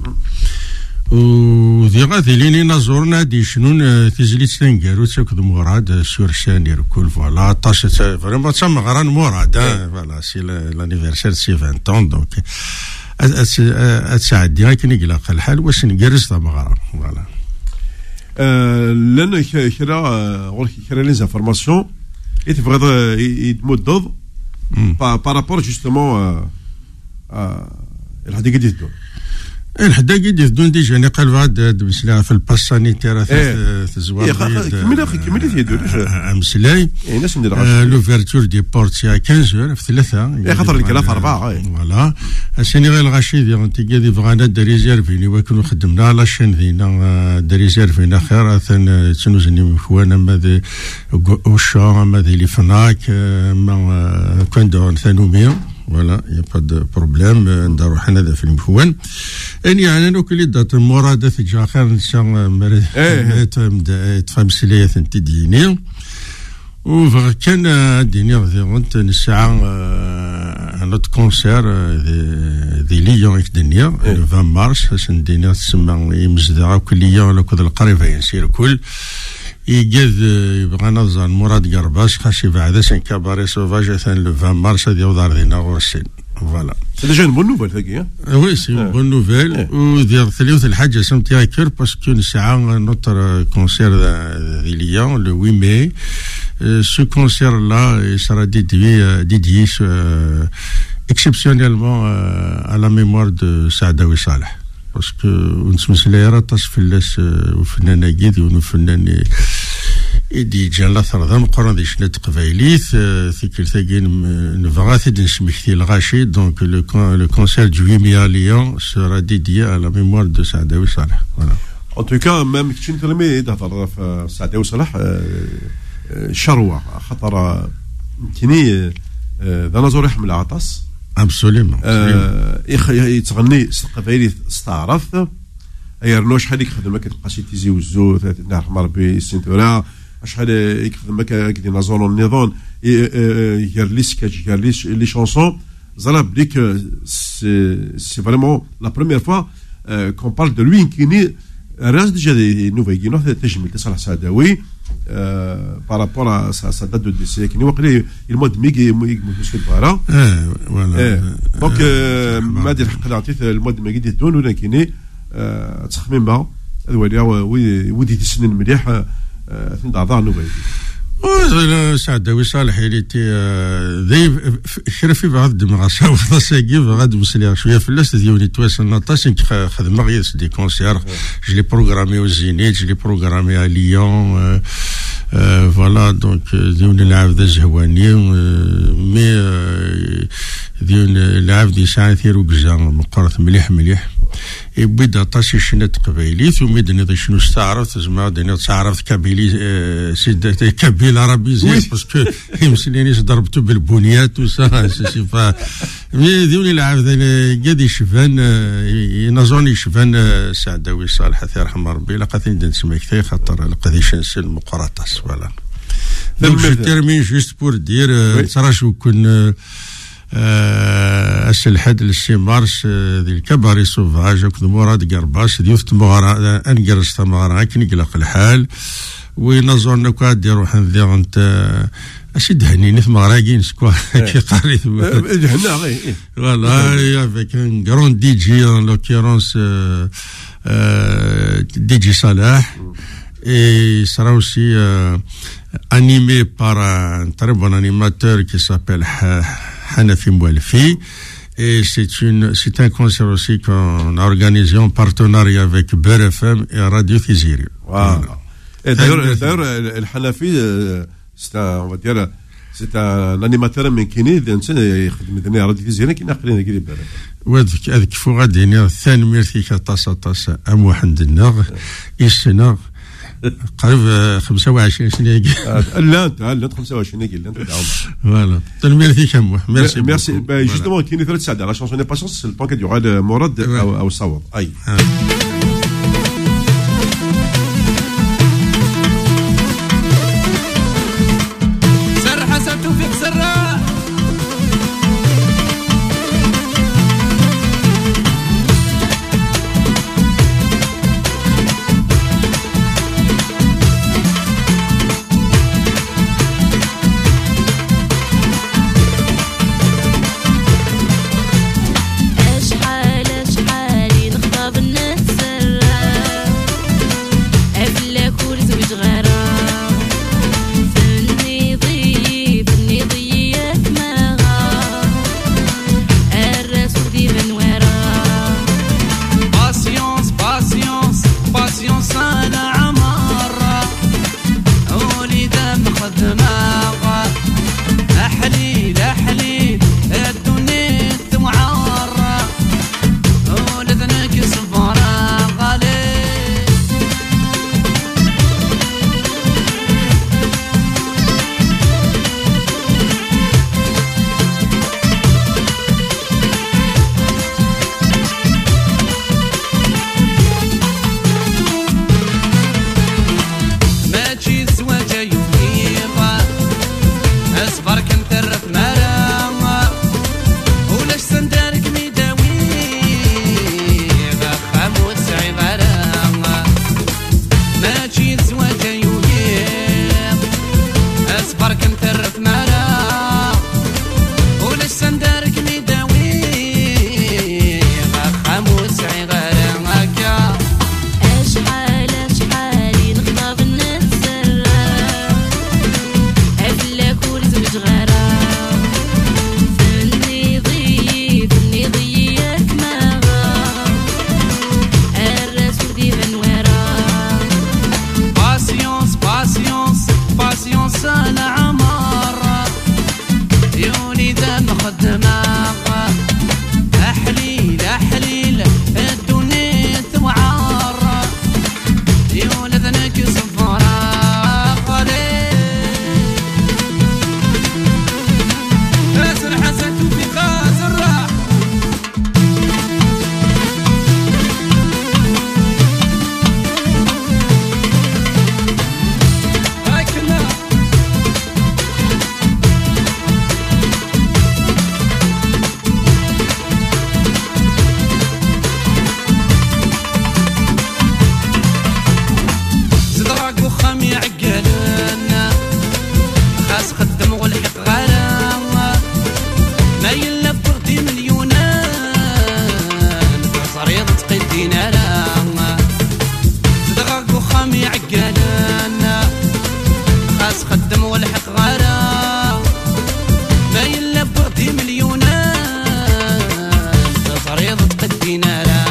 وذي غادي ليني نزورنا دي شنون تزليت تنقالو تاكد مراد سور سانير كل فوالا طاش فريمون تسمى غران مراد فوالا سي لانيفرسير سي 20 طون دونك اتساعدي غيكني قلاق الحال واش نقرز تا مغران فوالا لان كرا لي زانفورماسيون يتبغى يتمدد بارابور جوستومون الحديقه ديال الدور الحداقي يدون ديجا انا قال بعد مسلا في الباس سانيتير تزوار كملي يدور مسلاي الناس ندير لوفيرتور دي بورت سي 15 في 3 خاطر الكلام في 4 فوالا السيني غير الغاشي ديال انت قادي بغانا دا ريزيرفيني وكنو خدمنا على الشين دينا دا ريزيرفينا خير ثان تنوزني مخوانا ما وشا ما لي فناك ما كان دون ثانوميا فوالا يا با دو بروبليم ندارو حنا ذا في المكون اني انا نوكلي دات مراد في جاخر نسان مريض تفهم سليه انت ديني وكان ديني غيرت نسعى نوت كونسير دي ليون الدنيا 20 مارس عشان ديني تسمى يمزدها كل يوم ولا كل القريبه ينسير كل يجد يبغى نظن مراد قرباش خاص بعد سن كباري سوفاج ثان لو 20 مارس هذه ودار دينا غورسين فوالا سي ديجا بون نوفيل ثاكي وي سي بون نوفيل ودير ثلاث الحاجه سمتي كير باسكو نسعى نوتر كونسير دي ليون لو 8 ماي ce concert-là sera dédié exceptionnellement à la mémoire de Saadawi Saleh. Parce que ونسمسلا يراطاس فلاس وفنان اكيد ونفنان ايدي جان لا ثرضان قران دي شنات قبايليت ثيكل ثاكين نبغى ثيد نسمكتي الغاشي دونك لو كونسير دو 8 ماي à Lyon sera dédié à la mémoire de Saadawi Saleh. Voilà. En tout cas même كنت نتلمي تهضر في Saadawi Saleh شروع خطر يمكنني ذا نزور يحمل عطاس ابسوليمون يتغني القبائلي استعرف ايرنو شحال يخدم كتبقى شي تيزي وزو نعرف مربي سنتورا شحال يخدم كدي نزور النظام ير سكتش ير لي شانسون زرا بليك سي فريمون لا بروميير فوا كون بارل دو لوي كيني راس ديجا دي نوفي كينو تجمل تصالح سعداوي par rapport à sa date de décès qui nous a créé le mois de mai voilà donc ما دير الحق عطيت المواد ما قد يدون ولكن تخمين با هذا ودي تسنن مليح ثم اعضاء النوبه سعداوي صالح اللي ذي شرفي بعض الدمغاسا وخاصاكي بعض مسلي شويه فلاس ديوني تواسل نطاش خدمه غير دي كونسير جلي بروغرامي وزينيت جلي بروغرامي على ليون فوالا دونك ديوني العاب ذا زهواني مي ديوني العاب دي ساعتير وكزا مقرث مليح يبدا طاشي شنات قبايلي ثم يدني شنو استعرف زعما دني تعرف كابيلي سيد كابيل عربي زين باسكو يمسلينيش ضربته بالبنيات وسا سي با مي ديوني العاب قاد يشفان ينظرني يشفان سعداوي صالح الله يرحمه ربي لقاتني نسمع كثير خاطر لقاديش نسل مقراطاس فوالا دونك جو تيرمين جوست بور دير صراحه شو كن الحد للسي مارس ذي الكباري سوفاج وكذا مراد قرباش ديوث مغارة انقرص تمغارة كن يقلق الحال ونظرنا كاد يروح نذير انت اشي دهني نث مغراقين سكوا كي قاري دهنا غير فوالا افيك ان غرون دي جي ان لوكيرونس دي جي صلاح et sera aussi animé par un très bon animateur qui s'appelle Hanafi Moualfi. Et c'est un concert aussi qu'on a organisé en partenariat avec BRFM et Radio Tiziri. Voilà. Et d'ailleurs, le Hanafi, c'est un animateur américain qui a Radio Tiziri qui n'a rien à dire. وهذيك فوق غادي ثاني ميرتي كطاس ام واحد النغ يسنغ قريب 25 سنه لا انت 25 قال انت دعوه فوالا تلميذي كم ميرسي ميرسي جوستومون كاين ثلاث ساعات لا شونسون ني باسونس سي البان كدير مراد او صوت اي سر حسن توفيق سراء نارا صدقك وخامي عقالانا خاص خدم والحق غارا ما يلا بغدي مليونات تصريض تقدي نارا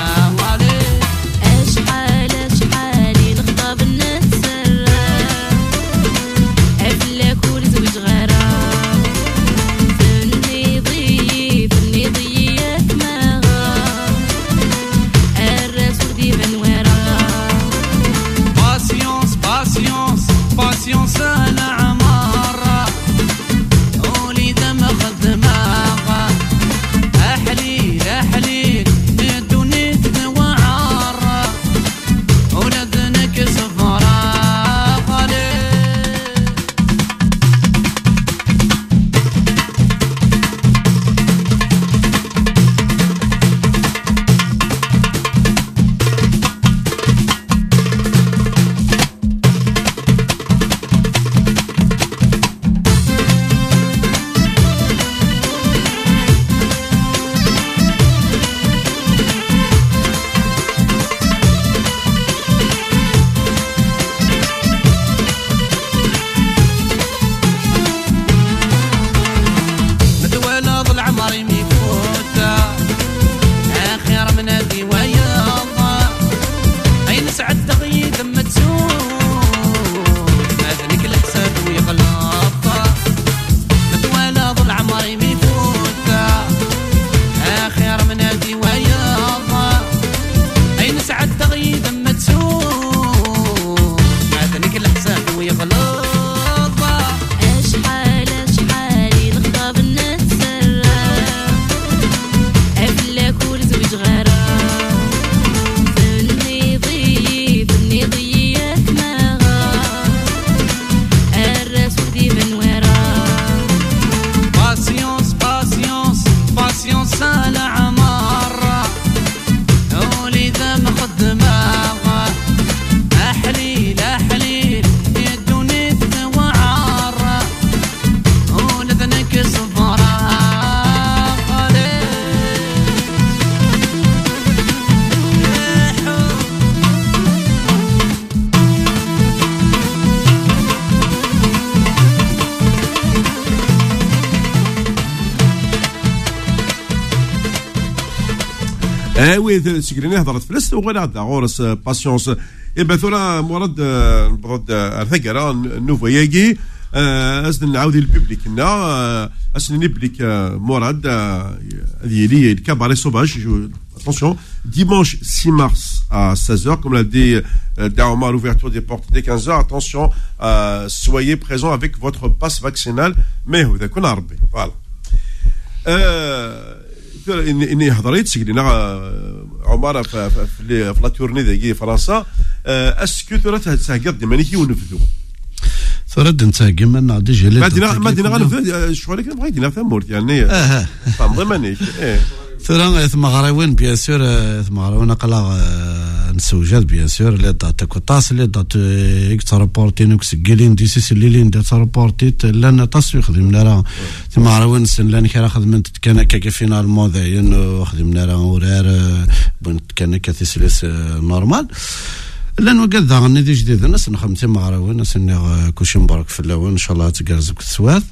وي سكريني هضرت فلس وغير هذا غورس باسيونس ثورا مراد نبغض ارثقرا نوفو ياكي اسن نعاود الببليك هنا اسن نبليك مراد هذه لي الكاباري سوفاج attention dimanche 6 mars à 16h comme l'a dit Daoma, l'ouverture des portes dès 15h. Attention, soyez présents avec votre passe vaccinal mais voilà. اني حضريت سكرينا عماره في لا تورني ديال فرنسا اسكو ترى تساقط ديمانيكي ونفذو ثرد نتاقي من نعدي جلال ما دينا غنفذ شغل كان بغيت دينا ثمورت يعني تنظيمانيك ثرا ثم غراوين بيان سور ثم غراوين قلا نسوجات بيان سور لي دات كوطاس لي دات اكترابورتين وكسكيلين ديسيس الليلين دات رابورتيت لان تصوير خدمنا راه ثم غراوين سن لان كان خدمت كان كا فينال موداين خدمنا راه ورار بنت كان كاتيسليس نورمال لانه قد غني دي جديد الناس نخدمتي مع غراوين ناس كلشي مبارك في الاول ان شاء الله تكرزك السواد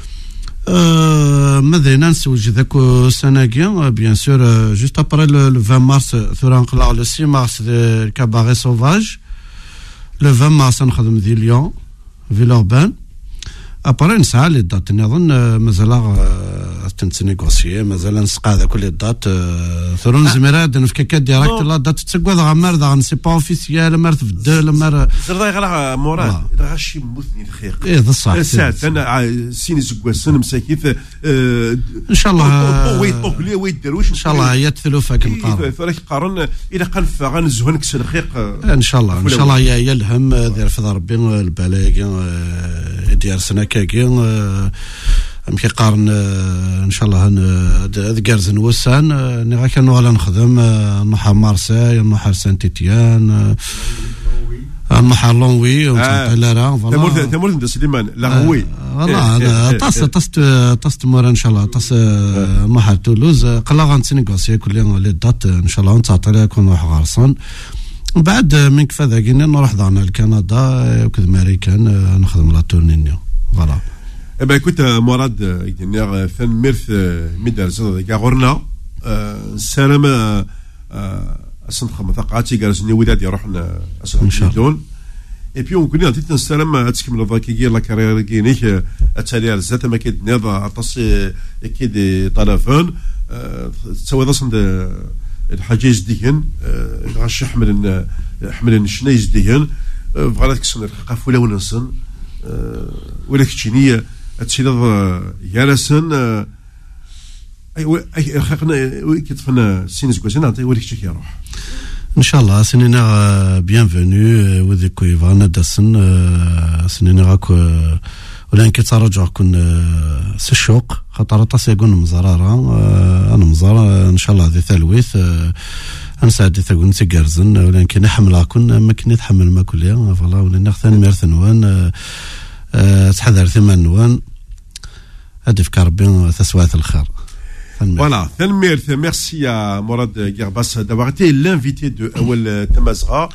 ماذا نسوج ذاك السنه بيان سور جوست ابري لو 20 مارس ثورا نقلع لو 6 مارس الكاباري سوفاج لو 20 مارس نخدم ذي ليون فيلوربان ابري نسعى لي دات نظن مازال تنسنيغوسيي مازال نسقى هذا كل الدات ثورا نزميراد نفكا ديريكت لا دات تسقوا ذا غمر ذا سي با اوفيسيال مار تبدل مار زردا غير مراد راه شي موثني الخير ايه ذا صح ساعات انا سيني زكواسن مساكيف ان شاء الله ويطوك لي ويدروش ان شاء الله هي تثلوفك نقارن فريق قارن الى قنف غنزهونك سنخيق ان شاء الله ان شاء الله هي الهم ديال فضل ربي البلايا ديال سناكاكي مكي قارن ان شاء الله ذكرز نوسان نغا كانوا غالا نخدم نروح مارساي نروح سانت تيتيان المحرلون وي لا راه فوالا تمر انت سليمان لا وي فوالا طاس تمر ان شاء الله طاس محر تولوز قلا غنتنيغوسي كل لي دات ان شاء الله نتعطي لكم نروح غرسان بعد من كفا ذاك نروح دارنا لكندا وكذا امريكان نخدم لا تورنينيو فوالا. Eh ben écoute مراد يدير ثان ميرث ميدار زاد كاغورنا سلام اسن خما ثقاتي جالسني وداد يروحنا اسن شادون اي بي اون كنا تيت نسلام اتكمل ذاكي لا كارير كينيك اتالي الزات ما كيدنيض اطس كيدي طرفان تسوي ضسند الحاجه جديين غاش حمل الشنا جديين بغات كسن قافوله ونسن ولا كتشينيه اتشيلض يالسن اي خلقنا كيطفنا سينس كوزينا نعطي وليك شي يروح ان شاء الله سنينا بيانفوني وذيك ايفانا داسن سنينا غاك ولكن كيتراجع كون الشوق خاطر طاس يكون مزراره انا مزار ان شاء الله ذي ثلويث انسى تكون تيكرزن ولكن نحمل كون ما كنت نتحمل ما كليا فوالا ولا نختن ميرثنوان تحذر ثمان نوان هدف كربين تسوات الخير. Voilà, merci à Morad Gerbas d'avoir été l'invité de Awel Tamazra.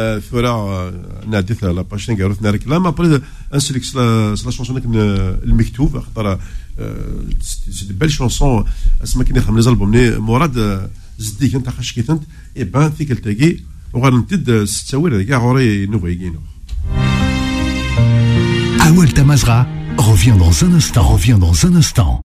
نادث على باش نقرث نارك لا ما بريد انسلك لا شونسون المكتوب خاطر سي بيل شونسون اسمها كي نخدم لي زالبوم مراد زديك انت خشكيت انت اي بان ثيك التاكي وغنمتد ستاوير كاع غوري نوفا يكينو. Awel Tamazra revient dans un instant.